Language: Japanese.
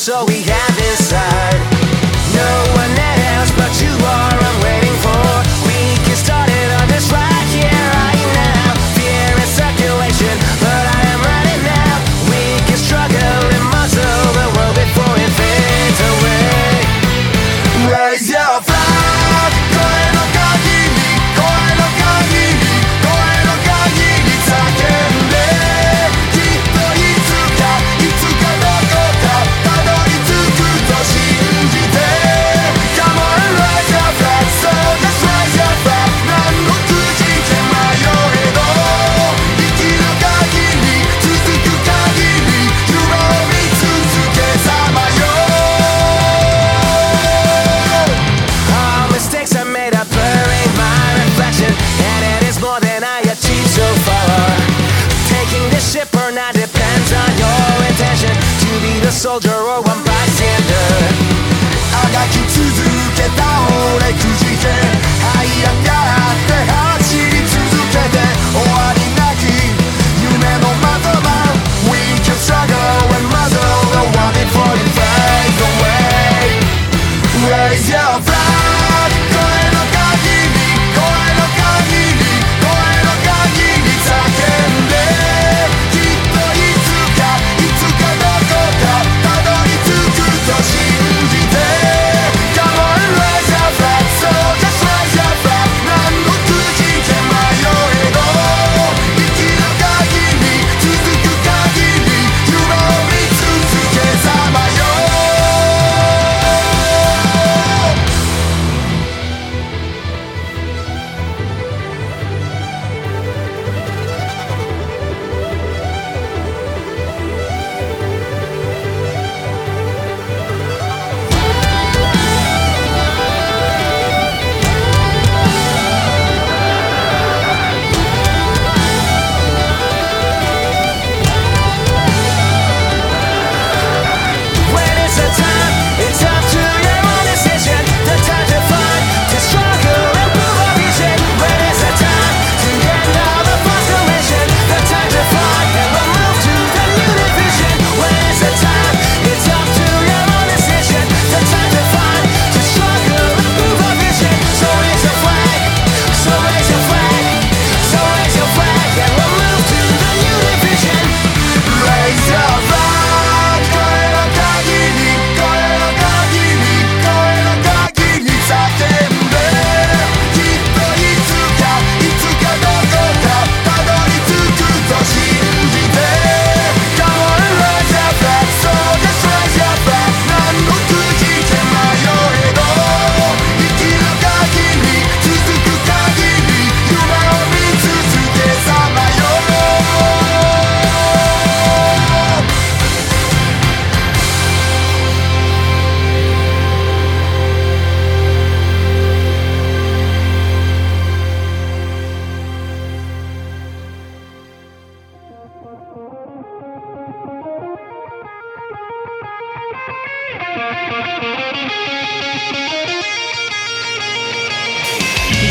so we have inside. No one else but you are I'm waiting for. We can start it on this right here, right now. Fear in circulation, but I am ready now. We can struggle and muzzle the world before it fades away. Raise your flag, 声の限り、声の限り、声の限り叫んで、きっといつか、いつかどこかたどり着くと信じて。 Come on, raise your flag, so just raise your flag. 何のくじけ迷えど、生きる限り、続く限り、夢を見続けさまよ。All mistakes I made are blurring my reflection, and it is more than I achieved so far. Taking this ship or not depends on your intention to be the soldier or one bystander. あがき続けた俺くじけ這い上がって走り続けて終わりなき夢の的場 We can struggle and muzzle the one before it fades away. Raise your flag.